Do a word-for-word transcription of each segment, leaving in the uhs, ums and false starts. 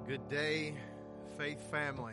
Good day, Faith family.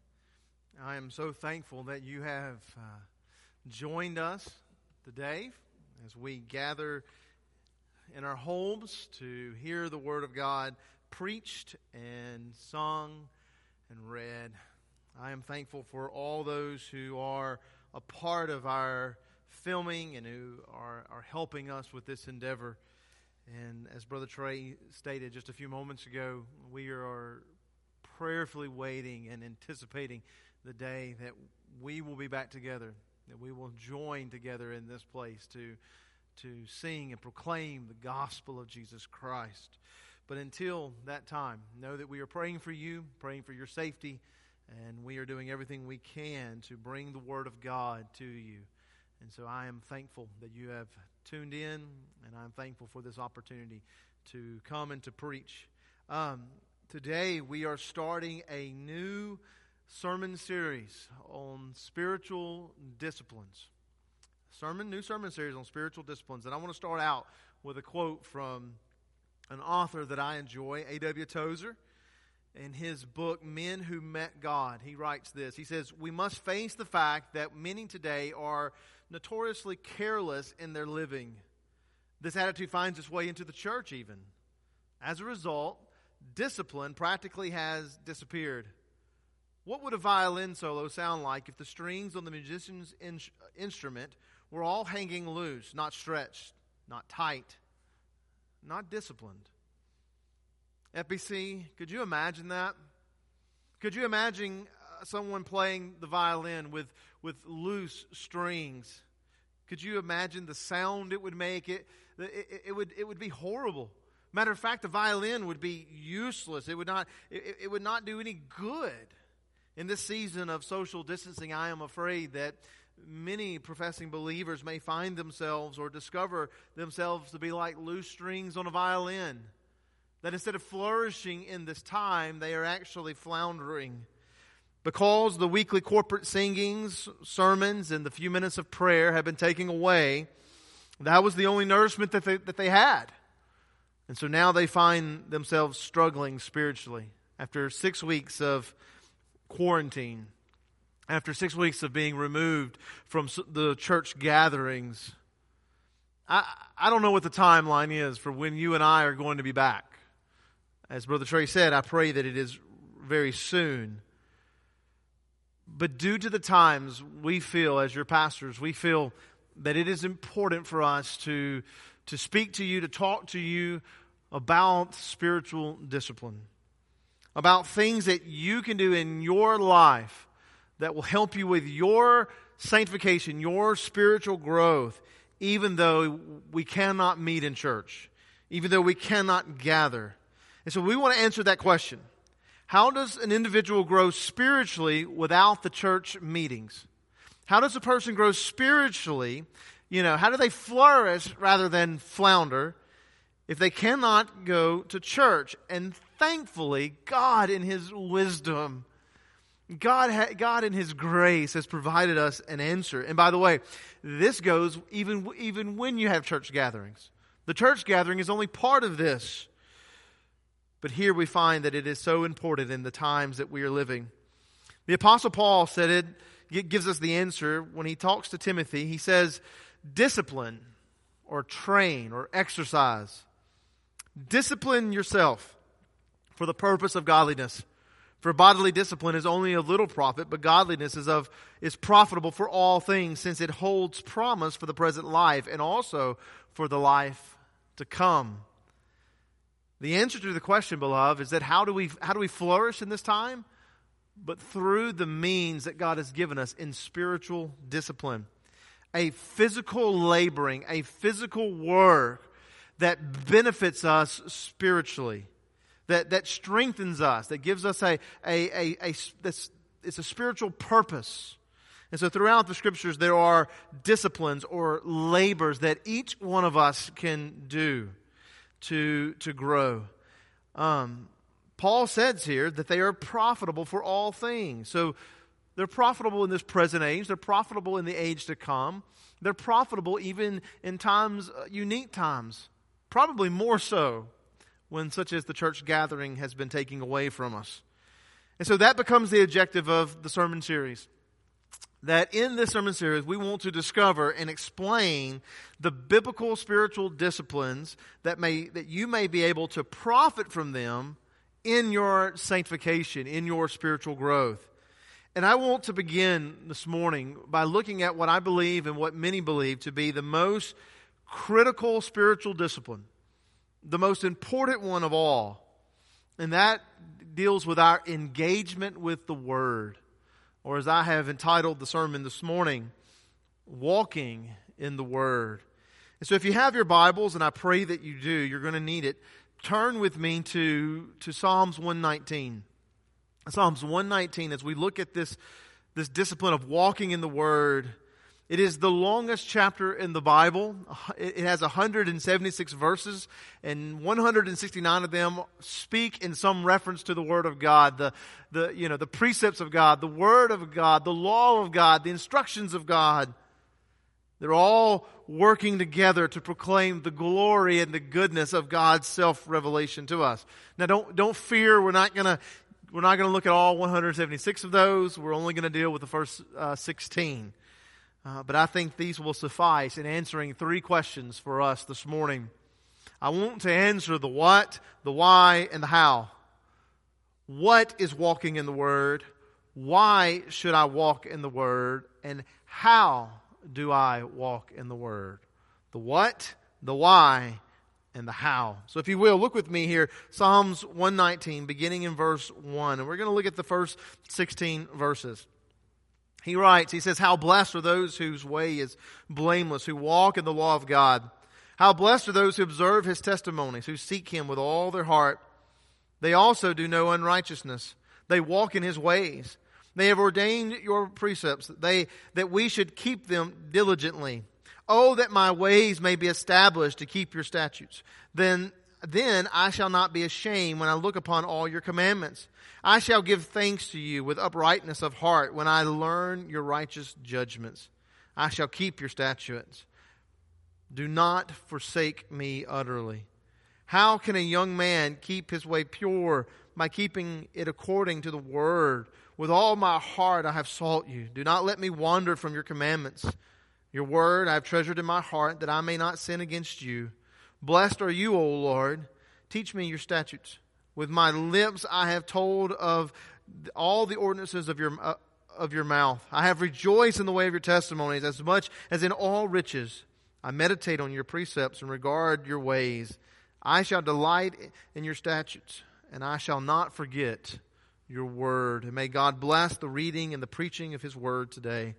I am so thankful that you have uh, joined us today as we gather in our homes to hear the Word of God preached and sung and read. I am thankful for all those who are a part of our filming and who are, are helping us with this endeavor. And as Brother Trey stated just a few moments ago, we are prayerfully waiting and anticipating the day that we will be back together, that we will join together in this place to, to sing and proclaim the gospel of Jesus Christ. But until that time, know that we are praying for you, praying for your safety, and we are doing everything we can to bring the Word of God to you. And so I am thankful that you have tuned in, and I'm thankful for this opportunity to come and to preach. Um, today we are starting a new sermon series on spiritual disciplines. Sermon, new sermon series on spiritual disciplines. And I want to start out with a quote from an author that I enjoy, A W Tozer. In his book, Men Who Met God, he writes this. He says, "We must face the fact that many today are notoriously careless in their living. This attitude finds its way into the church even. As a result, discipline practically has disappeared. What would a violin solo sound like if the strings on the musician's in- instrument were all hanging loose, not stretched, not tight, not disciplined?" F B C, could you imagine that? Could you imagine uh, someone playing the violin with, with loose strings? Could you imagine the sound it would make? It, it, it, would, it would be horrible. Matter of fact, the violin would be useless. It would not, it, it would not do any good. In this season of social distancing, I am afraid that many professing believers may find themselves or discover themselves to be like loose strings on a violin. That instead of flourishing in this time, they are actually floundering. Because the weekly corporate singings, sermons, and the few minutes of prayer have been taken away, that was the only nourishment that they, that they had. And so now they find themselves struggling spiritually. After six weeks of quarantine, after six weeks of being removed from the church gatherings, I, I don't know what the timeline is for when you and I are going to be back. As Brother Trey said, I pray that it is very soon. But due to the times, we feel, as your pastors, we feel that it is important for us to, to speak to you, to talk to you about spiritual discipline, about things that you can do in your life that will help you with your sanctification, your spiritual growth, even though we cannot meet in church, even though we cannot gather. And so we want to answer that question. How does an individual grow spiritually without the church meetings? How does a person grow spiritually? You know, how do they flourish rather than flounder if they cannot go to church? And thankfully, God in His wisdom, God, ha- God in His grace has provided us an answer. And by the way, this goes even, even when you have church gatherings. The church gathering is only part of this. But here we find that it is so important in the times that we are living. The Apostle Paul said it, it gives us the answer when he talks to Timothy. He says, discipline or train or exercise. Discipline yourself for the purpose of godliness. For bodily discipline is only of little profit, but godliness is of is profitable for all things, since it holds promise for the present life and also for the life to come. The answer to the question, beloved, is that how do we how do we flourish in this time? But through the means that God has given us in spiritual discipline. A physical laboring, a physical work that benefits us spiritually. That that strengthens us, that gives us a, a, a, a this, it's a spiritual purpose. And so throughout the Scriptures there are disciplines or labors that each one of us can do to to grow. Um, Paul says here that they are profitable for all things. So they're profitable in this present age. They're profitable in the age to come. They're profitable even in times, uh, unique times. Probably more so when such as the church gathering has been taken away from us. And so that becomes the objective of the sermon series. That in this sermon series, we want to discover and explain the biblical spiritual disciplines that may that you may be able to profit from them in your sanctification, in your spiritual growth. And I want to begin this morning by looking at what I believe and what many believe to be the most critical spiritual discipline, the most important one of all. And that deals with our engagement with the Word. Or as I have entitled the sermon this morning, Walking in the Word. And so if you have your Bibles, and I pray that you do, you're going to need it, turn with me to, to Psalms one nineteen. Psalms one nineteen, as we look at this, this discipline of walking in the Word. It is the longest chapter in the Bible. It has one hundred seventy-six verses, and one hundred sixty-nine of them speak in some reference to the Word of God, the, the, you know, the precepts of God, the Word of God, the law of God, the instructions of God. They're all working together to proclaim the glory and the goodness of God's self-revelation to us. Now, don't don't fear. We're not going to we're not going to look at all one hundred seventy-six of those. We're only going to deal with the first uh, sixteen. Uh, but I think these will suffice in answering three questions for us this morning. I want to answer the what, the why, and the how. What is walking in the Word? Why should I walk in the Word? And how do I walk in the Word? The what, the why, and the how. So if you will, look with me here, Psalms one nineteen, beginning in verse one. And we're going to look at the first sixteen verses. He writes, he says, how blessed are those whose way is blameless, who walk in the law of God. How blessed are those who observe His testimonies, who seek Him with all their heart. They also do no unrighteousness. They walk in His ways. They have ordained your precepts, they, that we should keep them diligently. Oh, that my ways may be established to keep your statutes. Then, then I shall not be ashamed when I look upon all your commandments. I shall give thanks to you with uprightness of heart when I learn your righteous judgments. I shall keep your statutes. Do not forsake me utterly. How can a young man keep his way pure? By keeping it according to the word. With all my heart I have sought you. Do not let me wander from your commandments. Your word I have treasured in my heart, that I may not sin against you. Blessed are you, O Lord. Teach me your statutes. With my lips I have told of all the ordinances of your uh, of your mouth. I have rejoiced in the way of your testimonies as much as in all riches. I meditate on your precepts and regard your ways. I shall delight in your statutes, and I shall not forget your word. And may God bless the reading and the preaching of His word today.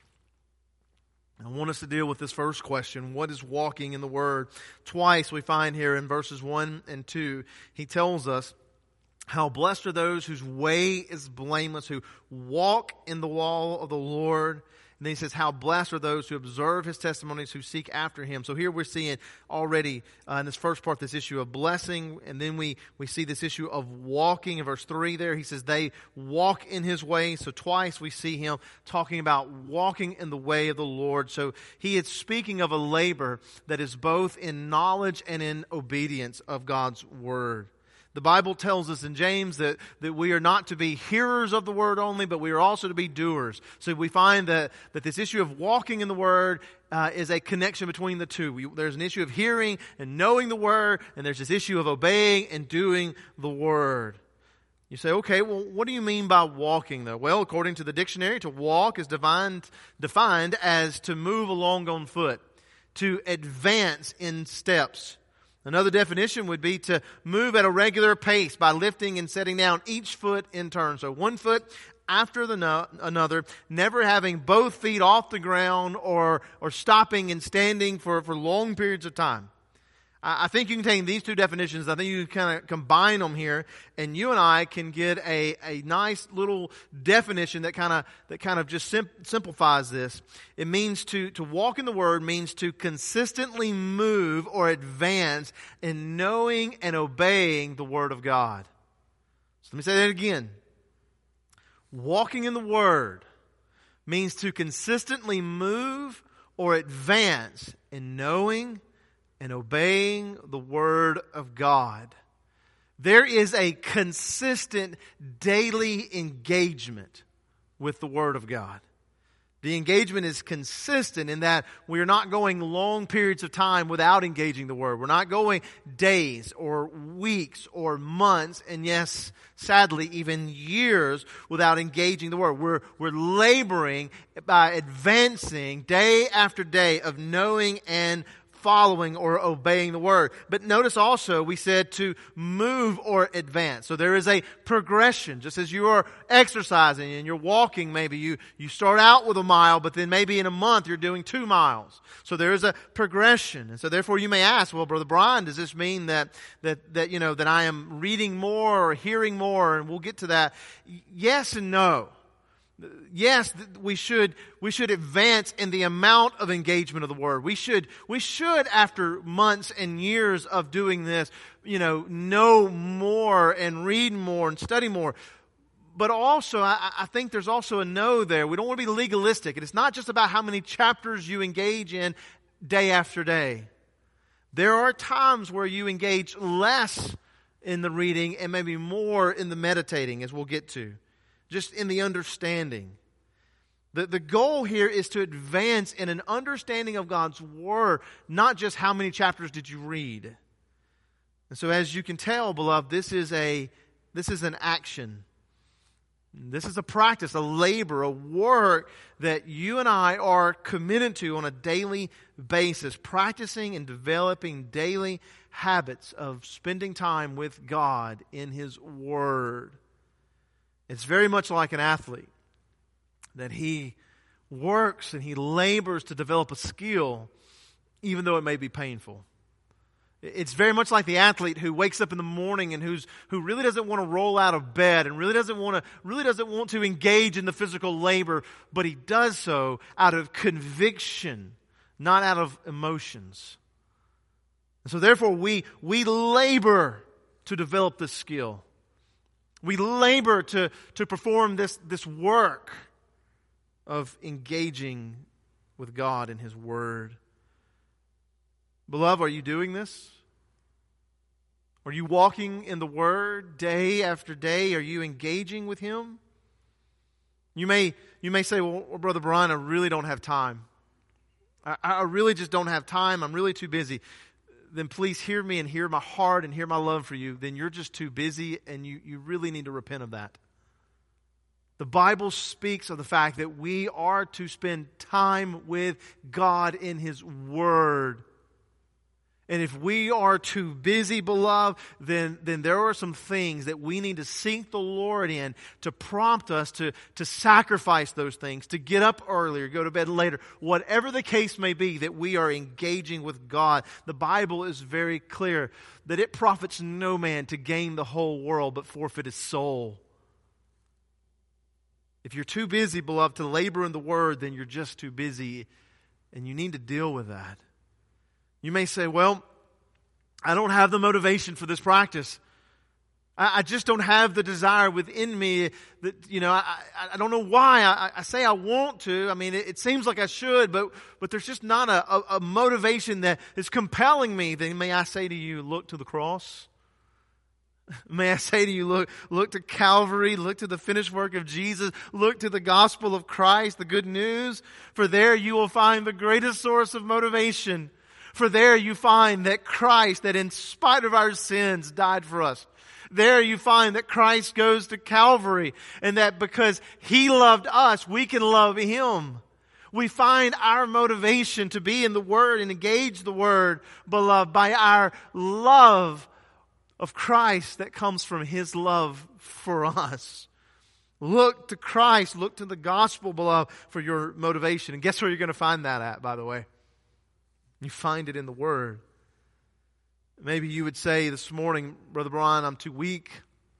I want us to deal with this first question. What is walking in the Word? Twice we find here in verses one and two, he tells us, how blessed are those whose way is blameless, who walk in the law of the Lord. And then he says, how blessed are those who observe His testimonies, who seek after Him. So here we're seeing already uh, in this first part this issue of blessing. And then we, we see this issue of walking. In verse three there, he says they walk in His way. So twice we see him talking about walking in the way of the Lord. So he is speaking of a labor that is both in knowledge and in obedience of God's Word. The Bible tells us in James that, that we are not to be hearers of the Word only, but we are also to be doers. So we find that, that this issue of walking in the Word uh, is a connection between the two. We, there's an issue of hearing and knowing the Word, and there's this issue of obeying and doing the Word. You say, okay, well, what do you mean by walking, though? Well, according to the dictionary, to walk is defined, defined as to move along on foot, to advance in steps. Another definition would be to move at a regular pace by lifting and setting down each foot in turn. So one foot after the no, another, never having both feet off the ground or or stopping and standing for, for long periods of time. I, I think you can take these two definitions. I think you can kind of combine them here, and you and I can get a, a nice little definition that kind of that kind of just sim- simplifies this. It means to to walk in the Word means to consistently move or advance in knowing and obeying the Word of God. So let me say that again. Walking in the Word means to consistently move or advance in knowing and obeying the Word of God. There is a consistent daily engagement with the Word of God. The engagement is consistent in that we are not going long periods of time without engaging the Word. We're not going days or weeks or months, and yes, sadly, even years without engaging the Word. We're, we're laboring by advancing day after day of knowing and following or obeying the Word. But notice also we said to move or advance. So there is a progression. Just as you are exercising and you're walking, maybe you, you start out with a mile, but then maybe in a month you're doing two miles. So there is a progression. And so therefore you may ask, well, Brother Brian, does this mean that, that, that, you know, that I am reading more or hearing more? And we'll get to that. Yes and no. Yes, we should we should advance in the amount of engagement of the Word. We should we should after months and years of doing this, you know, know more and read more and study more. But also, I, I think there's also a no there. We don't want to be legalistic. And it's not just about how many chapters you engage in day after day. There are times where you engage less in the reading and maybe more in the meditating, as we'll get to. Just in the understanding. The, the goal here is to advance in an understanding of God's Word, not just how many chapters did you read. And so as you can tell, beloved, this is a this is an action. This is a practice, a labor, a work that you and I are committed to on a daily basis, practicing and developing daily habits of spending time with God in His Word. It's very much like an athlete, that he works and he labors to develop a skill, even though it may be painful. It's very much like the athlete who wakes up in the morning and who's who really doesn't want to roll out of bed and really doesn't want to really doesn't want to engage in the physical labor, but he does so out of conviction, not out of emotions. And so therefore we we labor to develop this skill. We labor to, to perform this, this work of engaging with God and His Word. Beloved, are you doing this? Are you walking in the Word day after day? Are you engaging with Him? You may, you may say, well, Brother Brian, I really don't have time. I, I really just don't have time. I'm really too busy. Then please hear me and hear my heart and hear my love for you. Then you're just too busy and you, you really need to repent of that. The Bible speaks of the fact that we are to spend time with God in His Word. And if we are too busy, beloved, then, then there are some things that we need to seek the Lord in to prompt us to, to sacrifice those things, to get up earlier, go to bed later. Whatever the case may be, that we are engaging with God. The Bible is very clear that it profits no man to gain the whole world but forfeit his soul. If you're too busy, beloved, to labor in the Word, then you're just too busy, and you need to deal with that. You may say, well, I don't have the motivation for this practice. I, I just don't have the desire within me that, you know, I, I, I don't know why. I, I say I want to. I mean, it, it seems like I should, but, but there's just not a, a, a motivation that is compelling me. Then may I say to you, look to the cross. May I say to you, look, look to Calvary, look to the finished work of Jesus, look to the gospel of Christ, the good news. For there you will find the greatest source of motivation. For there you find that Christ, that in spite of our sins, died for us. There you find that Christ goes to Calvary, and that because He loved us, we can love Him. We find our motivation to be in the Word and engage the Word, beloved, by our love of Christ that comes from His love for us. Look to Christ, look to the gospel, beloved, for your motivation. And guess where you're going to find that at, by the way? You find it in the Word. Maybe you would say this morning, Brother Brian, I'm too weak.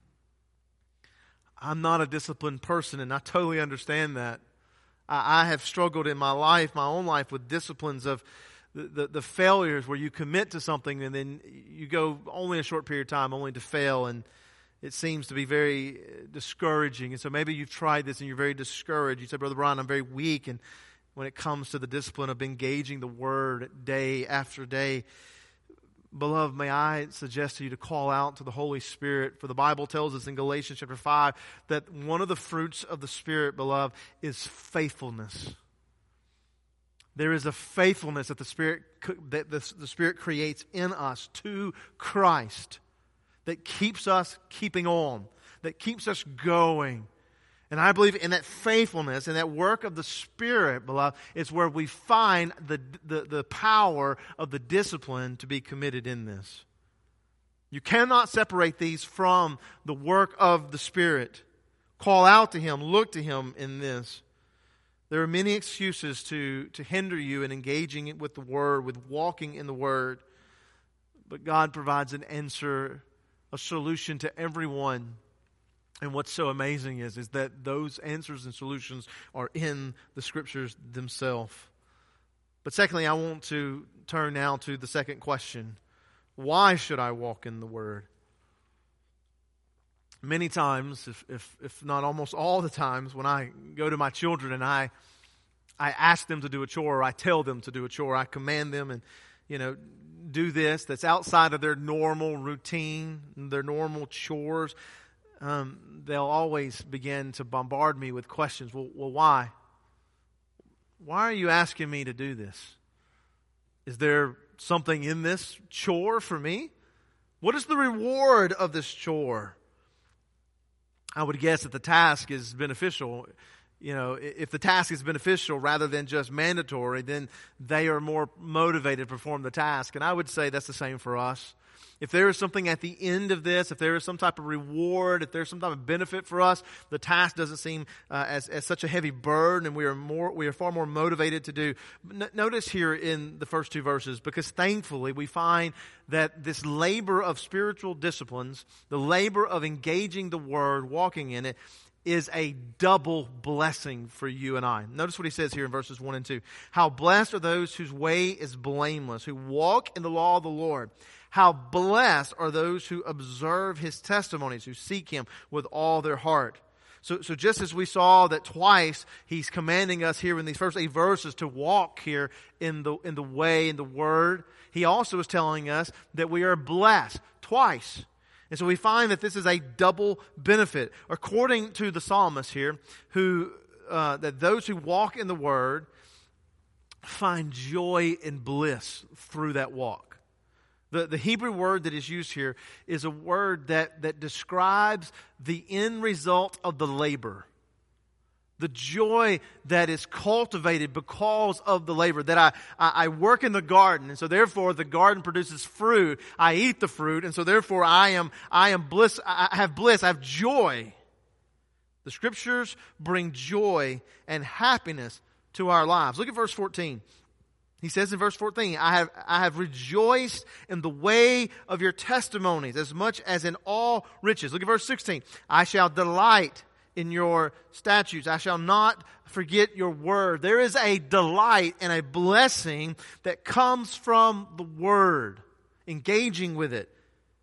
I'm not a disciplined person, and I totally understand that. I, I have struggled in my life, my own life, with disciplines of the, the, the failures where you commit to something and then you go only a short period of time only to fail, and it seems to be very discouraging. And so maybe you've tried this and you're very discouraged. You say, Brother Brian, I'm very weak, and when it comes to the discipline of engaging the Word day after day. beloved, may I suggest to you to call out to the Holy Spirit. For the Bible tells us in Galatians chapter five that one of the fruits of the Spirit, beloved, is faithfulness. There is a faithfulness that the Spirit that the, the Spirit creates in us to Christ that keeps us keeping on, that keeps us going. And I believe in that faithfulness and that work of the Spirit, beloved, is where we find the, the, the power of the discipline to be committed in this. You cannot separate these from the work of the Spirit. Call out to Him, look to Him in this. There are many excuses to, to hinder you in engaging with the Word, with walking in the Word. But God provides an answer, a solution to everyone. And what's so amazing is, is that those answers and solutions are in the Scriptures themselves. But secondly, I want to turn now to the second question. Why should I walk in the Word? Many times, if, if, if not almost all the times, when I go to my children and I I ask them to do a chore, or I tell them to do a chore, I command them and, you know, do this that's outside of their normal routine, their normal chores, um, they'll always begin to bombard me with questions. Well, well, why? Why are you asking me to do this? Is there something in this chore for me? What is the reward of this chore? I would guess that the task is beneficial. You know, if the task is beneficial rather than just mandatory, then they are more motivated to perform the task. And I would say that's the same for us. If there is something at the end of this, if there is some type of reward, if there's some type of benefit for us, the task doesn't seem uh, as, as such a heavy burden, and we are more we are far more motivated to do. N- notice here in the first two verses, because thankfully we find that this labor of spiritual disciplines, the labor of engaging the Word, walking in it, is a double blessing for you and I. Notice what he says here in verses one and two. How blessed are those whose way is blameless, who walk in the law of the Lord. How blessed are those who observe His testimonies, who seek Him with all their heart. So, so just as we saw that twice He's commanding us here in these first eight verses to walk here in the, in the way, in the Word, He also is telling us that we are blessed twice. And so we find that this is a double benefit. According to the psalmist here, who uh, that those who walk in the Word find joy and bliss through that walk. The, the Hebrew word that is used here is a word that, that describes the end result of the labor. The joy that is cultivated because of the labor. That I, I, I work in the garden, and so therefore the garden produces fruit. I eat the fruit, and so therefore I am I am bliss. I have bliss. I have joy. The Scriptures bring joy and happiness to our lives. Look at verse fourteen. He says in verse fourteen, I have, I have rejoiced in the way of your testimonies as much as in all riches. Look at verse sixteen. I shall delight in your statutes. I shall not forget your word. There is a delight and a blessing that comes from the Word, engaging with it.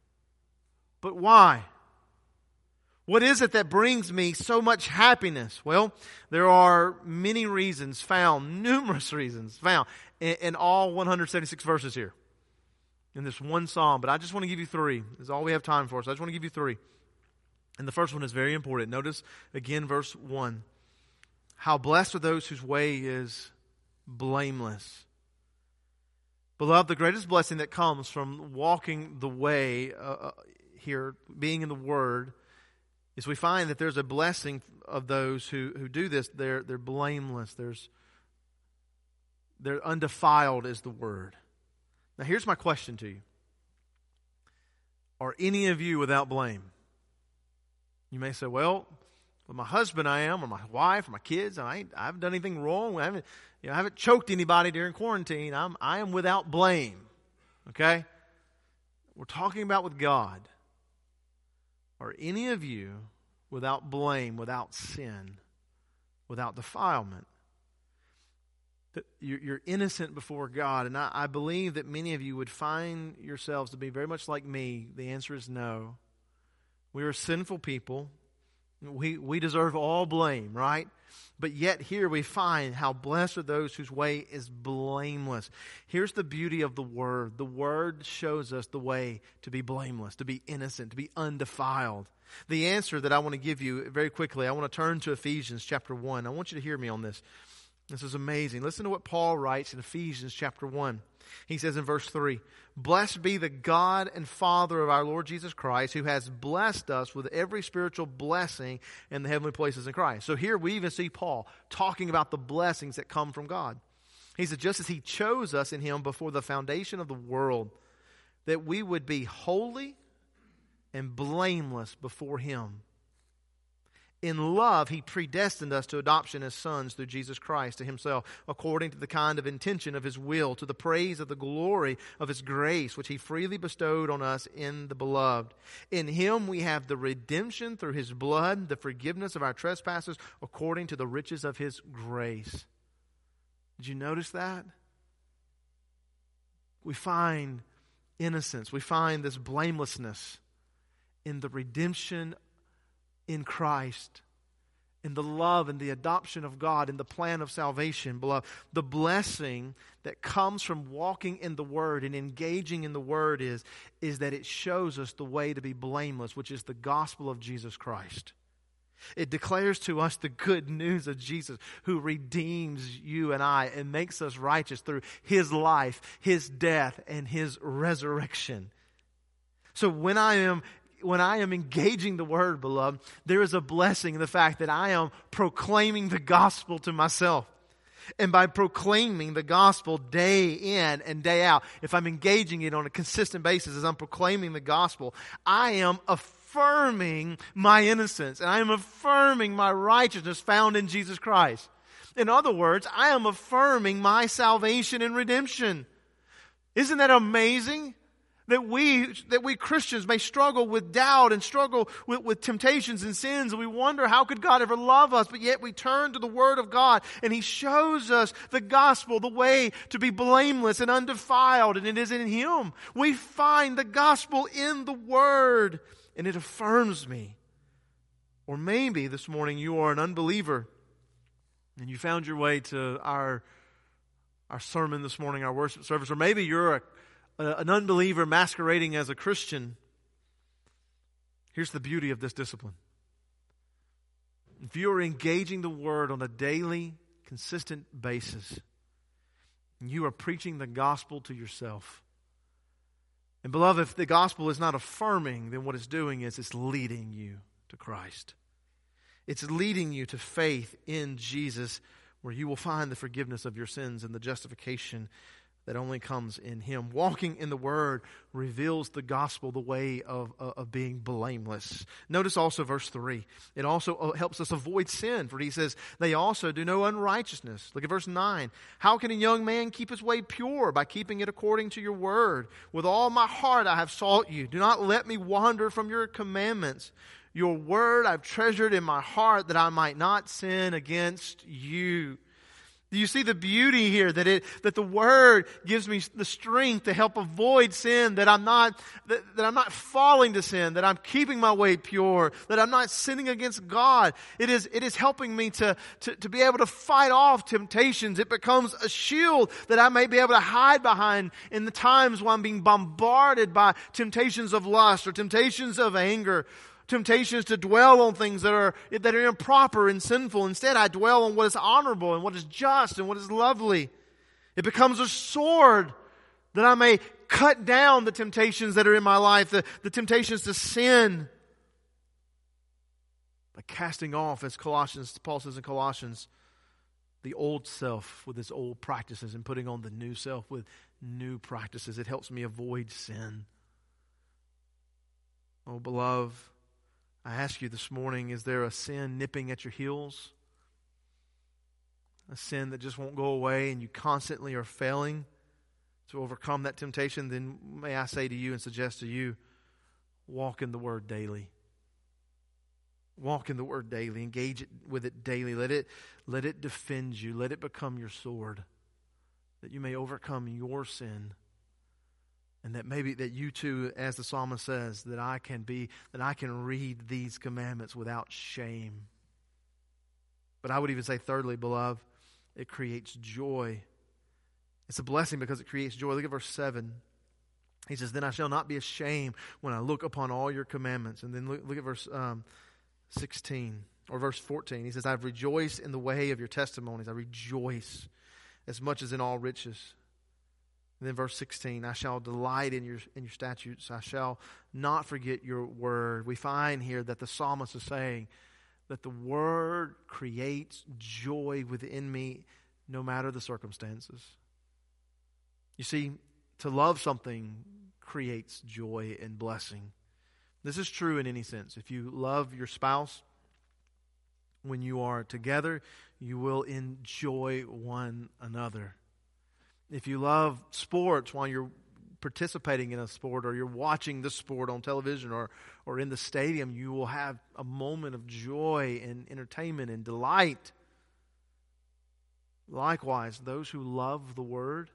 But why? What is it that brings me so much happiness? Well, there are many reasons found, numerous reasons found in, in all one hundred seventy-six verses here in this one psalm. But I just want to give you three. This is all we have time for, so I just want to give you three. And the first one is very important. Notice again verse one. How blessed are those whose way is blameless. Beloved, the greatest blessing that comes from walking the way uh, here, being in the Word, is we find that there's a blessing of those who, who do this. They're, they're blameless. There's, they're undefiled is the word. Now here's my question to you. Are any of you without blame? You may say, well, with my husband I am, or my wife, or my kids, I, ain't, I haven't done anything wrong. I haven't, you know, I haven't choked anybody during quarantine. I'm, I am without blame. Okay? We're talking about with God. Are any of you without blame, without sin, without defilement? That you're innocent before God. And I, I believe that many of you would find yourselves to be very much like me. The answer is no. We are sinful people. We, we deserve all blame, right? But yet here we find how blessed are those whose way is blameless. Here's the beauty of the Word. The Word shows us the way to be blameless, to be innocent, to be undefiled. The answer that I want to give you very quickly, I want to turn to Ephesians chapter one. I want you to hear me on this. This is amazing. Listen to what Paul writes in Ephesians chapter one. He says in verse three, "Blessed be the God and Father of our Lord Jesus Christ, who has blessed us with every spiritual blessing in the heavenly places in Christ." So here we even see Paul talking about the blessings that come from God. He said, just as He chose us in Him before the foundation of the world, that we would be holy and blameless before Him. In love, He predestined us to adoption as sons through Jesus Christ to Himself, according to the kind of intention of His will, to the praise of the glory of His grace, which He freely bestowed on us in the Beloved. In Him we have the redemption through His blood, the forgiveness of our trespasses, according to the riches of His grace. Did you notice that? We find innocence. We find this blamelessness in the redemption in Christ, in the love and the adoption of God, in the plan of salvation, beloved. The blessing that comes from walking in the Word and engaging in the Word is, is that it shows us the way to be blameless, which is the gospel of Jesus Christ. It declares to us the good news of Jesus, who redeems you and I and makes us righteous through His life, His death, and His resurrection. So when I am When I am engaging the Word, beloved, there is a blessing in the fact that I am proclaiming the gospel to myself. And by proclaiming the gospel day in and day out, if I'm engaging it on a consistent basis as I'm proclaiming the gospel, I am affirming my innocence and I am affirming my righteousness found in Jesus Christ. In other words, I am affirming my salvation and redemption. Isn't that amazing? That we, that we Christians may struggle with doubt and struggle with, with temptations and sins. And we wonder, how could God ever love us? But yet we turn to the Word of God and He shows us the gospel, the way to be blameless and undefiled. And it is in Him. We find the gospel in the Word and it affirms me. Or maybe this morning you are an unbeliever and you found your way to our, our sermon this morning, our worship service. Or maybe you're a an unbeliever masquerading as a Christian. Here's the beauty of this discipline. If you are engaging the Word on a daily, consistent basis, and you are preaching the gospel to yourself, and beloved, if the gospel is not affirming, then what it's doing is it's leading you to Christ. It's leading you to faith in Jesus, where you will find the forgiveness of your sins and the justification that only comes in Him. Walking in the Word reveals the gospel, the way of, of, of being blameless. Notice also verse three. It also helps us avoid sin, for he says, they also do no unrighteousness. Look at verse nine. How can a young man keep his way pure? By keeping it according to your word. With all my heart I have sought you. Do not let me wander from your commandments. Your word I've treasured in my heart, that I might not sin against you. Do you see the beauty here, that it that the Word gives me the strength to help avoid sin, that I'm not that, that I'm not falling to sin, that I'm keeping my way pure, that I'm not sinning against God. It is it is helping me to, to, to be able to fight off temptations. It becomes a shield that I may be able to hide behind in the times when I'm being bombarded by temptations of lust or temptations of anger. Temptations to dwell on things that are that are improper and sinful. Instead, I dwell on what is honorable and what is just and what is lovely. It becomes a sword that I may cut down the temptations that are in my life, the, the temptations to sin, by casting off, as Colossians, Paul says in Colossians, the old self with its old practices and putting on the new self with new practices. It helps me avoid sin. Oh, beloved, I ask you this morning, is there a sin nipping at your heels? A sin that just won't go away and you constantly are failing to overcome that temptation? Then may I say to you and suggest to you, walk in the Word daily. Walk in the Word daily. Engage it with it daily. Let it, let it defend you. Let it become your sword, that you may overcome your sin And that maybe that you too, as the psalmist says, that I can be, that I can read these commandments without shame. But I would even say thirdly, beloved, it creates joy. It's a blessing because it creates joy. Look at verse seven. He says, then I shall not be ashamed when I look upon all your commandments. And then look, look at verse um, sixteen or verse fourteen. He says, I've rejoiced in the way of your testimonies. I rejoice as much as in all riches. And then verse sixteen, I shall delight in your in your statutes. I shall not forget your word. We find here that the psalmist is saying that the word creates joy within me no matter the circumstances. You see, to love something creates joy and blessing. This is true in any sense. If you love your spouse, when you are together, you will enjoy one another. If you love sports while you're participating in a sport or you're watching the sport on television or, or in the stadium, you will have a moment of joy and entertainment and delight. Likewise, those who love the Word,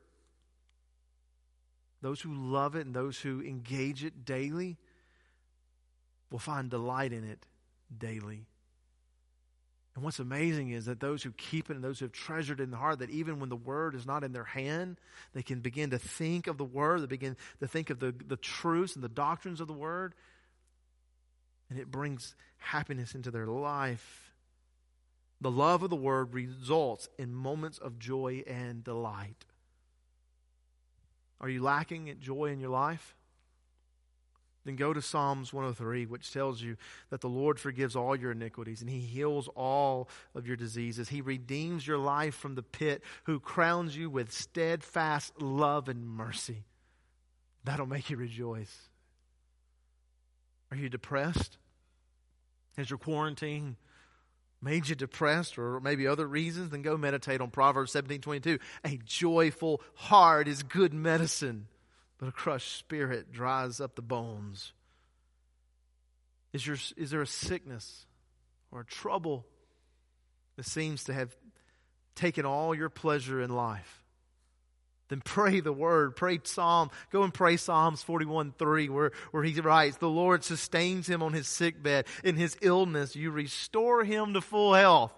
those who love it and those who engage it daily will find delight in it daily. And what's amazing is that those who keep it and those who have treasured it in the heart, that even when the Word is not in their hand, they can begin to think of the Word, they begin to think of the, the truths and the doctrines of the Word, and it brings happiness into their life. The love of the Word results in moments of joy and delight. Are you lacking in joy in your life? Then go to Psalms one oh three, which tells you that the Lord forgives all your iniquities and He heals all of your diseases. He redeems your life from the pit, who crowns you with steadfast love and mercy. That'll make you rejoice. Are you depressed? Has your quarantine made you depressed, or maybe other reasons? Then go meditate on Proverbs seventeen twenty-two. A joyful heart is good medicine, but a crushed spirit dries up the bones. Is, your, is there a sickness or a trouble that seems to have taken all your pleasure in life? Then pray the Word. Pray Psalm. Go and pray Psalms forty-one three, where, where he writes, the Lord sustains him on his sickbed. In his illness, you restore him to full health.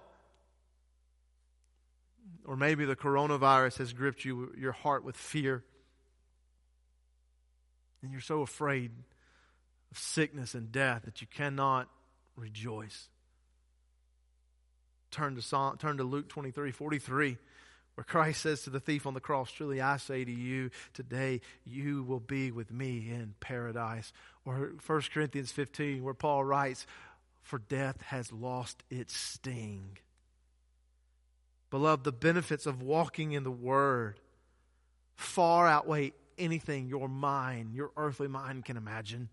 Or maybe the coronavirus has gripped you, your heart with fear. And you're so afraid of sickness and death that you cannot rejoice. Turn to Psalm, turn to Luke twenty-three forty-three, where Christ says to the thief on the cross, truly I say to you, today you will be with me in paradise. Or First Corinthians fifteen, where Paul writes, for death has lost its sting. Beloved, the benefits of walking in the Word far outweigh anything your mind, your earthly mind can imagine.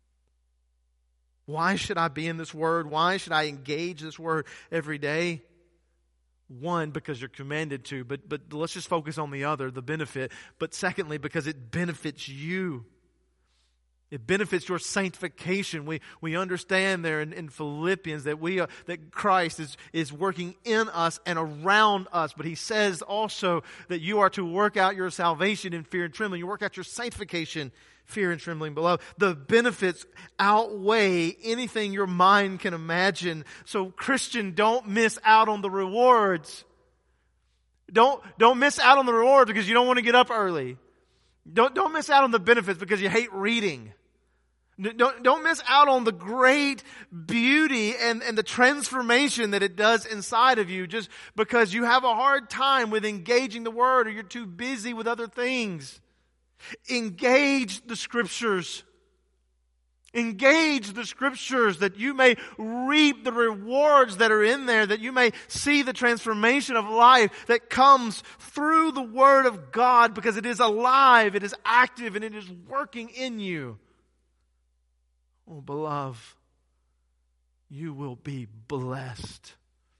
Why should I be in this Word? Why should I engage this Word every day? One, because you're commanded to, but but let's just focus on the other, the benefit. But secondly, because it benefits you. It benefits your sanctification. We we understand there in, in Philippians that we are, that Christ is, is working in us and around us. But he says also that you are to work out your salvation in fear and trembling. You work out your sanctification, fear and trembling, beloved. The benefits outweigh anything your mind can imagine. So Christian, don't miss out on the rewards. Don't, don't miss out on the rewards because you don't want to get up early. Don't, don't miss out on the benefits because you hate reading. Don't, don't miss out on the great beauty and, and the transformation that it does inside of you just because you have a hard time with engaging the Word or you're too busy with other things. Engage the Scriptures. Engage the Scriptures that you may reap the rewards that are in there, that you may see the transformation of life that comes through the Word of God because it is alive, it is active, and it is working in you. Oh, beloved, you will be blessed.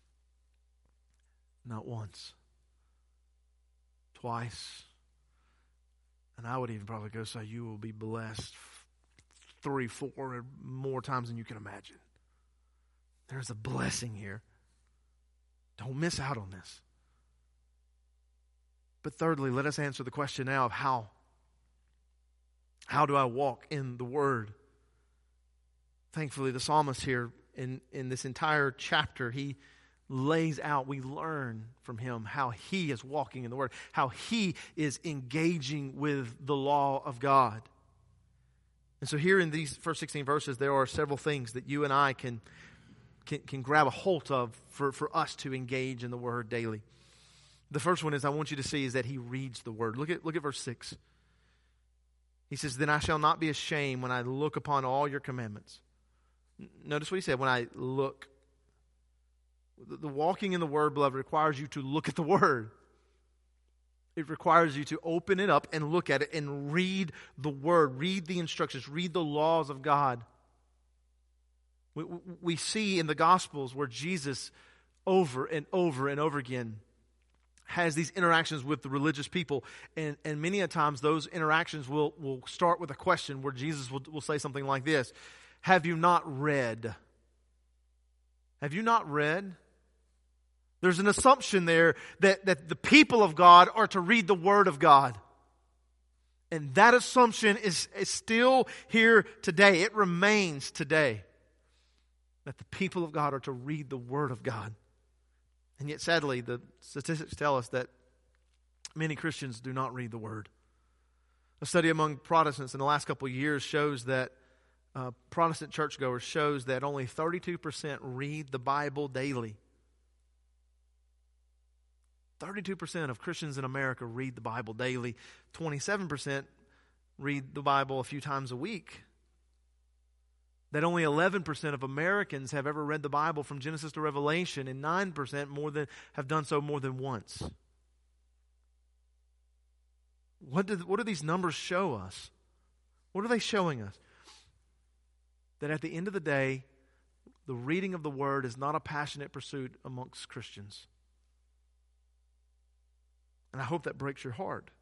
Not once, twice, and I would even probably go say you will be blessed three, four, or more times than you can imagine. There's a blessing here. Don't miss out on this. But thirdly, let us answer the question now of how. How do I walk in the Word? Thankfully, the psalmist here in, in this entire chapter, he lays out, we learn from him how he is walking in the Word, how he is engaging with the law of God. And so here in these first sixteen verses, there are several things that you and I can, can, can grab a hold of for, for us to engage in the Word daily. The first one is I want you to see is that he reads the Word. Look at, look at verse six. He says, then I shall not be ashamed when I look upon all your commandments. Notice what he said, when I look. The walking in the Word, beloved, requires you to look at the Word. It requires you to open it up and look at it and read the Word. Read the instructions. Read the laws of God. We, we see in the Gospels where Jesus over and over and over again has these interactions with the religious people. And, and many a times those interactions will, will start with a question where Jesus will, will say something like this. Have you not read? Have you not read? There's an assumption there that, that the people of God are to read the Word of God. And that assumption is, is still here today. It remains today. That the people of God are to read the Word of God. And yet, sadly, the statistics tell us that many Christians do not read the Word. A study among Protestants in the last couple of years shows that uh, Protestant churchgoers shows that only thirty-two percent read the Bible daily. thirty-two percent of Christians in America read the Bible daily. twenty-seven percent read the Bible a few times a week. That only eleven percent of Americans have ever read the Bible from Genesis to Revelation, and nine percent more than have done so more than once. What do, what do these numbers show us? What are they showing us? That at the end of the day, the reading of the Word is not a passionate pursuit amongst Christians. And I hope that breaks your heart.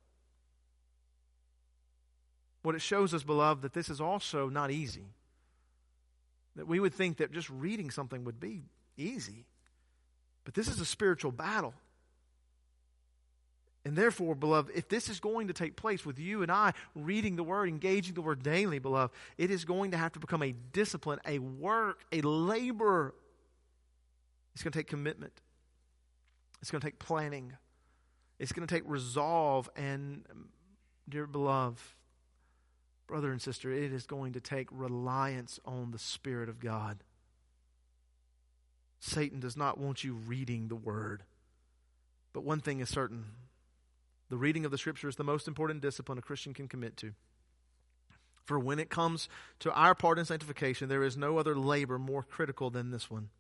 What it shows us, beloved, that this is also not easy. That we would think that just reading something would be easy. But this is a spiritual battle. And therefore, beloved, if this is going to take place with you and I reading the Word, engaging the Word daily, beloved, it is going to have to become a discipline, a work, a labor. It's going to take commitment. It's going to take planning. It's going to take resolve. And, dear beloved, brother and sister, it is going to take reliance on the Spirit of God. Satan does not want you reading the Word. But one thing is certain. The reading of the Scripture is the most important discipline a Christian can commit to. For when it comes to our part in sanctification, there is no other labor more critical than this one.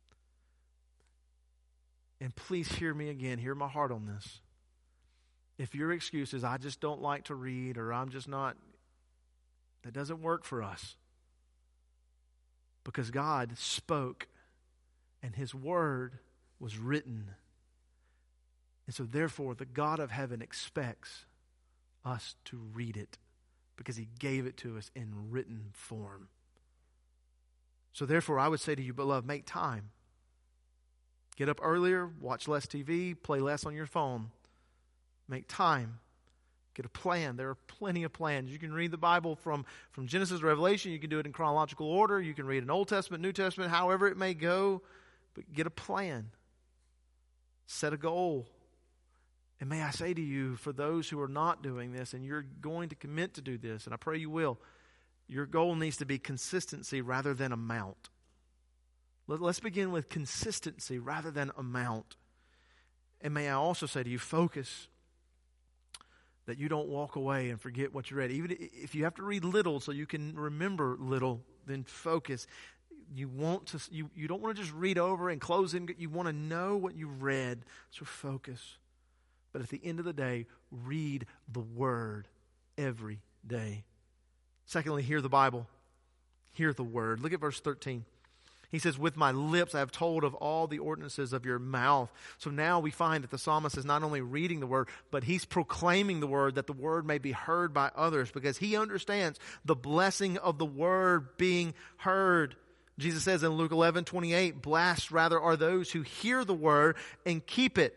And please hear me again. Hear my heart on this. If your excuse is, I just don't like to read, or I'm just not, that doesn't work for us. Because God spoke, and His Word was written. And so therefore, the God of heaven expects us to read it because He gave it to us in written form. So therefore, I would say to you, beloved, make time. Get up earlier, watch less T V, play less on your phone. Make time. Get a plan. There are plenty of plans. You can read the Bible from, from Genesis to Revelation. You can do it in chronological order. You can read an Old Testament, New Testament, however it may go. But get a plan. Set a goal. And may I say to you, for those who are not doing this, and you're going to commit to do this, and I pray you will, your goal needs to be consistency rather than amount. Let's begin with consistency rather than amount. And may I also say to you, focus, that you don't walk away and forget what you read. Even if you have to read little so you can remember little, then focus. You want to. You, you don't want to just read over and close in. You want to know what you read, so focus. But at the end of the day, read the Word every day. Secondly, hear the Bible. Hear the Word. Look at verse thirteen. He says, with my lips I have told of all the ordinances of your mouth. So now we find that the psalmist is not only reading the Word, but he's proclaiming the Word that the Word may be heard by others because he understands the blessing of the Word being heard. Jesus says in Luke eleven twenty-eight, blessed rather are those who hear the Word and keep it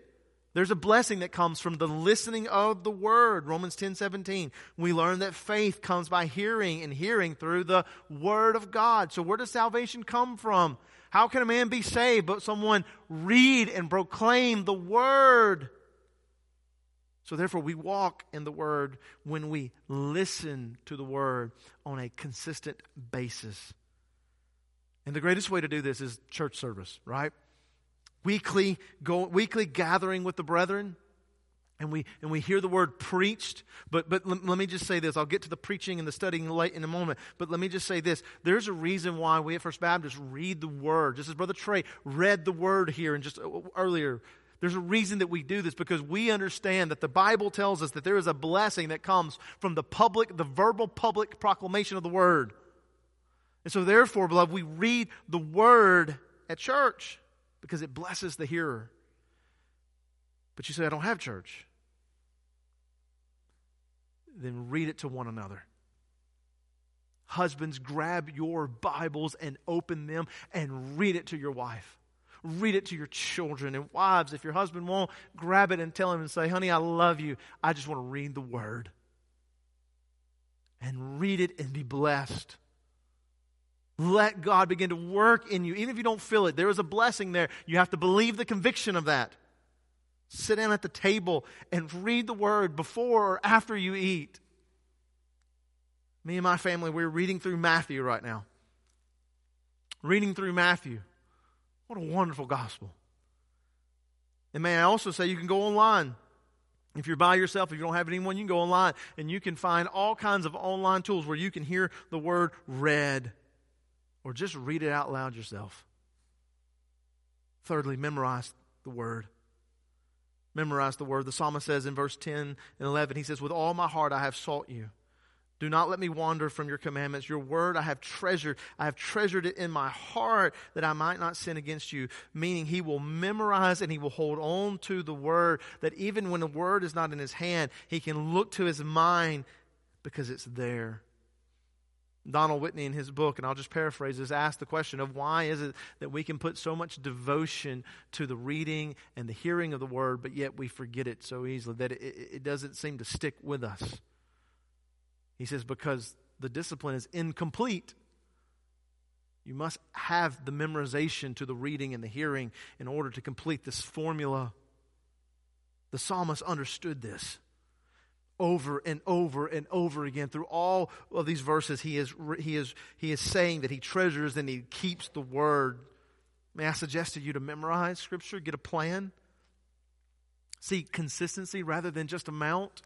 There's a blessing that comes from the listening of the Word. Romans ten seventeen. We learn that faith comes by hearing, and hearing through the Word of God. So where does salvation come from? How can a man be saved but someone read and proclaim the Word? So therefore we walk in the Word when we listen to the Word on a consistent basis. And the greatest way to do this is church service, right? Weekly go, weekly gathering with the brethren, and we and we hear the word preached. But but let, let me just say this. I'll get to the preaching and the studying late in a moment. But let me just say this. There's a reason why we at First Baptist read the Word. Just as Brother Trey read the Word here and just earlier. There's a reason that we do this, because we understand that the Bible tells us that there is a blessing that comes from the public, the verbal public proclamation of the Word. And so therefore, beloved, we read the Word at church, because it blesses the hearer. But you say, I don't have church. Then read it to one another. Husbands, grab your Bibles and open them and read it to your wife. Read it to your children. And wives, if your husband won't, grab it and tell him and say, honey, I love you. I just want to read the Word. And read it and be blessed. Let God begin to work in you. Even if you don't feel it, there is a blessing there. You have to believe the conviction of that. Sit down at the table and read the Word before or after you eat. Me and my family, we're reading through Matthew right now. Reading through Matthew. What a wonderful gospel. And may I also say, you can go online. If you're by yourself, if you don't have anyone, you can go online and you can find all kinds of online tools where you can hear the Word read. Or just read it out loud yourself. Thirdly, memorize the Word. Memorize the Word. The psalmist says in verse ten and eleven, he says, with all my heart I have sought you. Do not let me wander from your commandments. Your Word I have treasured. I have treasured it in my heart that I might not sin against you. Meaning he will memorize and he will hold on to the Word, that even when the Word is not in his hand, he can look to his mind because it's there. Donald Whitney in his book, and I'll just paraphrase this, asked the question of why is it that we can put so much devotion to the reading and the hearing of the Word, but yet we forget it so easily, that it, it doesn't seem to stick with us. He says, because the discipline is incomplete. You must have the memorization to the reading and the hearing in order to complete this formula. The psalmist understood this. Over and over and over again through all of these verses, he is he is he is saying that he treasures and he keeps the Word. May I suggest to you to memorize Scripture, get a plan, seek consistency rather than just amount,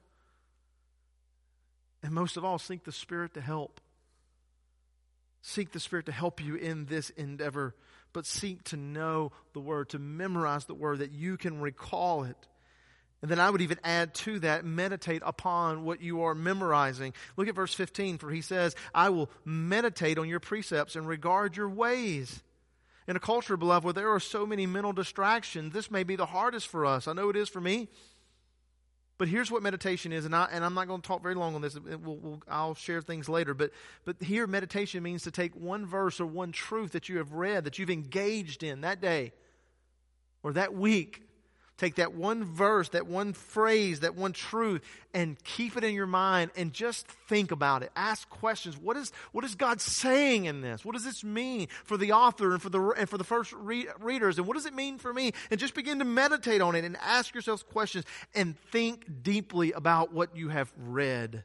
and most of all, seek the Spirit to help. Seek the Spirit to help you in this endeavor, but seek to know the Word, to memorize the Word, that you can recall it. And then I would even add to that, meditate upon what you are memorizing. Look at verse fifteen, for he says, I will meditate on your precepts and regard your ways. In a culture, beloved, where there are so many mental distractions, this may be the hardest for us. I know it is for me. But here's what meditation is, and, I, and I'm not going to talk very long on this. We'll, we'll, I'll share things later. But, but here, meditation means to take one verse or one truth that you have read, that you've engaged in that day or that week. Take that one verse, that one phrase, that one truth, and keep it in your mind and just think about it. Ask questions. What is what is God saying in this? What does this mean for the author and for the and for the first re- readers? And what does it mean for me? And just begin to meditate on it and ask yourselves questions and think deeply about what you have read.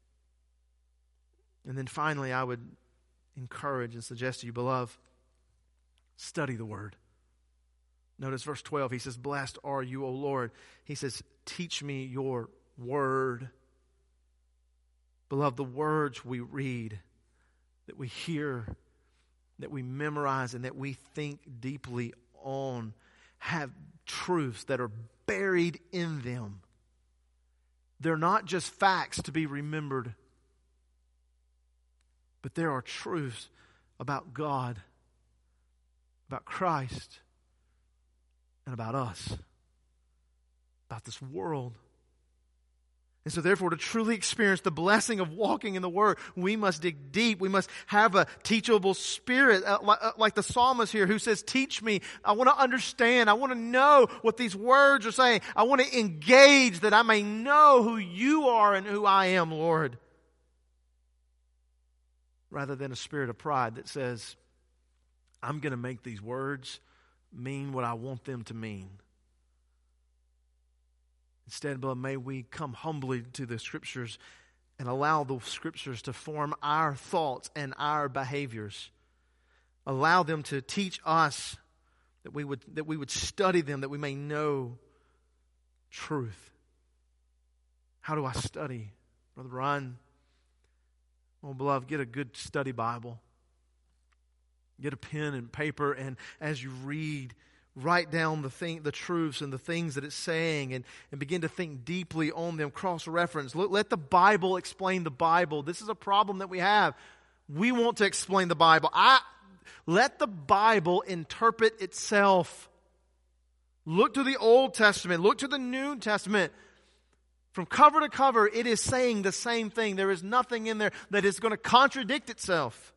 And then finally, I would encourage and suggest to you, beloved, study the Word. Notice verse twelve, he says, blessed are you, O Lord. He says, teach me your word. Beloved, the words we read, that we hear, that we memorize, and that we think deeply on, have truths that are buried in them. They're not just facts to be remembered, but there are truths about God, about Christ, and about us, about this world. And so therefore, to truly experience the blessing of walking in the Word, we must dig deep. We must have a teachable spirit, uh, like, uh, like the psalmist here who says, teach me. I want to understand. I want to know what these words are saying. I want to engage that I may know who you are and who I am, Lord. Rather than a spirit of pride that says, I'm going to make these words mean what I want them to mean. Instead, beloved, may we come humbly to the Scriptures and allow the Scriptures to form our thoughts and our behaviors. Allow them to teach us, that we would, that we would study them, that we may know truth. How do I study? Brother Ryan, oh, beloved, get a good study Bible. Get a pen and paper, and as you read, write down the thing, the truths and the things that it's saying, and, and begin to think deeply on them, cross-reference. Let, let the Bible explain the Bible. This is a problem that we have. We want to explain the Bible. I let the Bible interpret itself. Look to the Old Testament. Look to the New Testament. From cover to cover, it is saying the same thing. There is nothing in there that is going to contradict itself.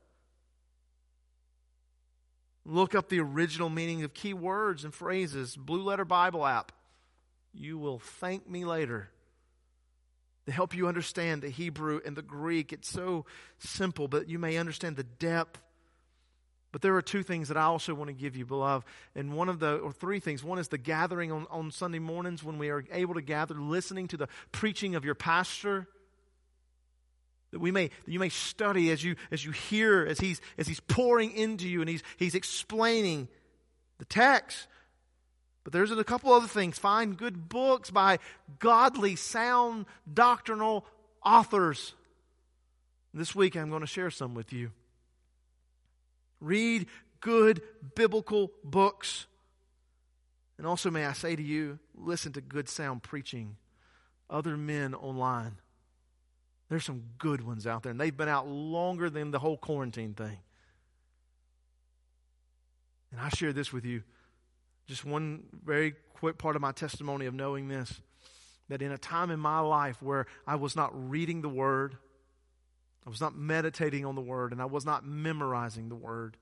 Look up the original meaning of key words and phrases. Blue Letter Bible app. You will thank me later. To help you understand the Hebrew and the Greek. It's so simple, but you may understand the depth. But there are two things that I also want to give you, beloved. And one of the, or three things. One is the gathering on, on Sunday mornings when we are able to gather, listening to the preaching of your pastor. That we may, that you may study as you as you hear, as he's as he's pouring into you and he's he's explaining the text. But there's a couple other things. Find good books by godly, sound, doctrinal authors. This week I'm going to share some with you. Read good biblical books. And also may I say to you, listen to good sound preaching. Other men online. There's some good ones out there, and they've been out longer than the whole quarantine thing. And I share this with you. Just one very quick part of my testimony of knowing this. That in a time in my life where I was not reading the Word, I was not meditating on the Word, and I was not memorizing the Word,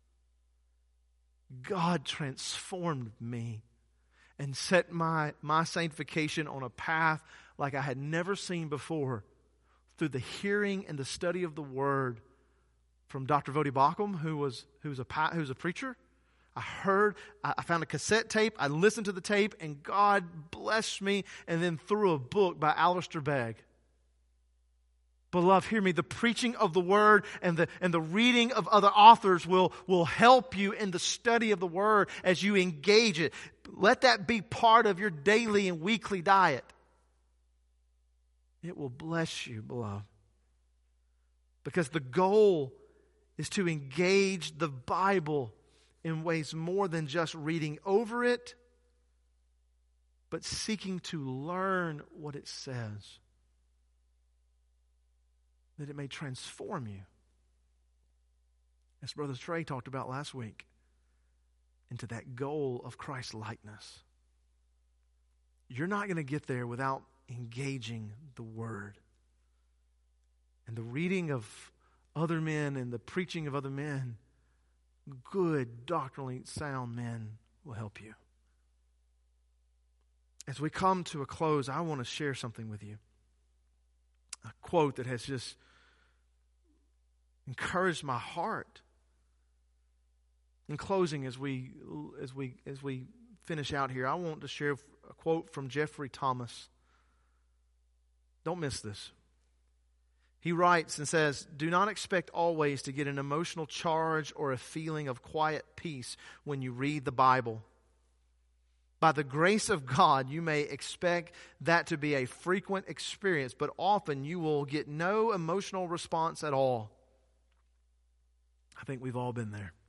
God transformed me and set my, my sanctification on a path like I had never seen before. Through the hearing and the study of the Word from Doctor Voddie Baucham, who was who's a who's a preacher. I heard, I found a cassette tape, I listened to the tape, and God blessed me, and then through a book by Alistair Begg. Beloved, hear me, the preaching of the Word and the and the reading of other authors will, will help you in the study of the Word as you engage it. Let that be part of your daily and weekly diet. It will bless you, beloved. Because the goal is to engage the Bible in ways more than just reading over it, but seeking to learn what it says. That it may transform you. As Brother Trey talked about last week, into that goal of Christ likeness. You're not going to get there without engaging the Word. And the reading of other men and the preaching of other men, good, doctrinally sound men, will help you. As we come to a close, I want to share something with you. A quote that has just encouraged my heart. In closing, as we as we as we finish out here, I want to share a quote from Jeffrey Thomas. Don't miss this. He writes and says, "Do not expect always to get an emotional charge or a feeling of quiet peace when you read the Bible. By the grace of God, you may expect that to be a frequent experience, but often you will get no emotional response at all." I think we've all been there.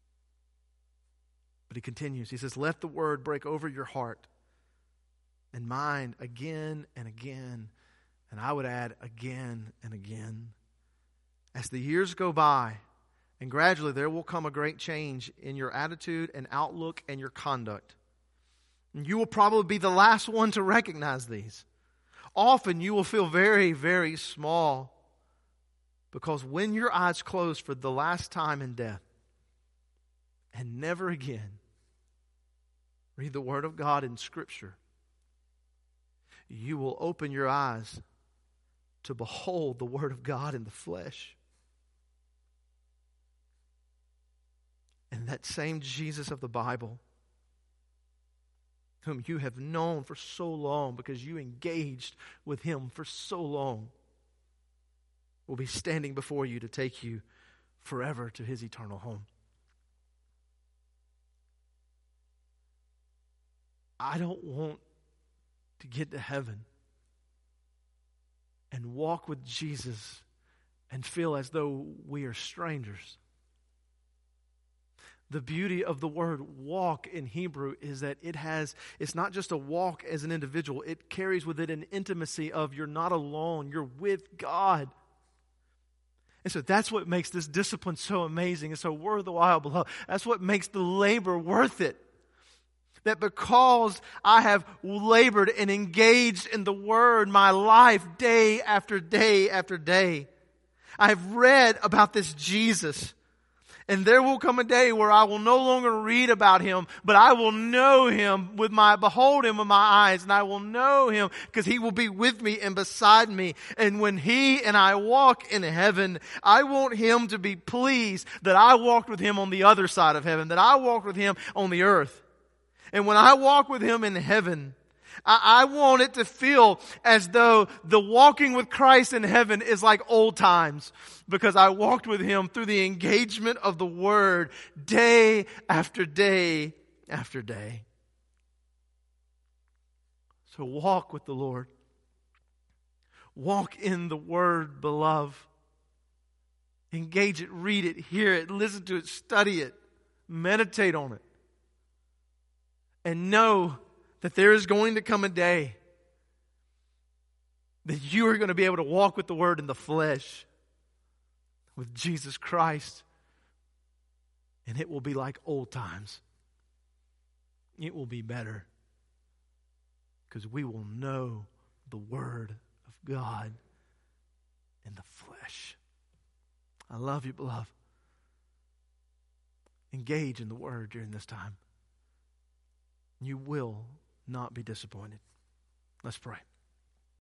But he continues. He says, "Let the Word break over your heart and mind again and again." And I would add again and again. As the years go by, and gradually there will come a great change in your attitude and outlook and your conduct. And you will probably be the last one to recognize these. often you will feel very, very small, because when your eyes close for the last time in death and never again read the Word of God in Scripture, you will open your eyes to behold the Word of God in the flesh. And that same Jesus of the Bible, whom you have known for so long because you engaged with Him for so long, will be standing before you to take you forever to His eternal home. I don't want to get to heaven and walk with Jesus and feel as though we are strangers. The beauty of the word walk in Hebrew is that it has, it's not just a walk as an individual, it carries with it an intimacy of you're not alone, you're with God. And so that's what makes this discipline so amazing and so worth the while, beloved. That's what makes the labor worth it. That because I have labored and engaged in the Word my life day after day after day, I have read about this Jesus. And there will come a day where I will no longer read about Him, but I will know Him with my, behold Him with my eyes, and I will know Him because He will be with me and beside me. And when He and I walk in heaven, I want Him to be pleased that I walked with Him on the other side of heaven, that I walked with Him on the earth. And when I walk with Him in heaven, I, I want it to feel as though the walking with Christ in heaven is like old times, because I walked with Him through the engagement of the Word day after day after day. So walk with the Lord. Walk in the Word, beloved. Engage it, read it, hear it, listen to it, study it, meditate on it. And know that there is going to come a day that you are going to be able to walk with the Word in the flesh with Jesus Christ. And it will be like old times. It will be better because we will know the Word of God in the flesh. I love you, beloved. Engage in the Word during this time. You will not be disappointed. Let's pray.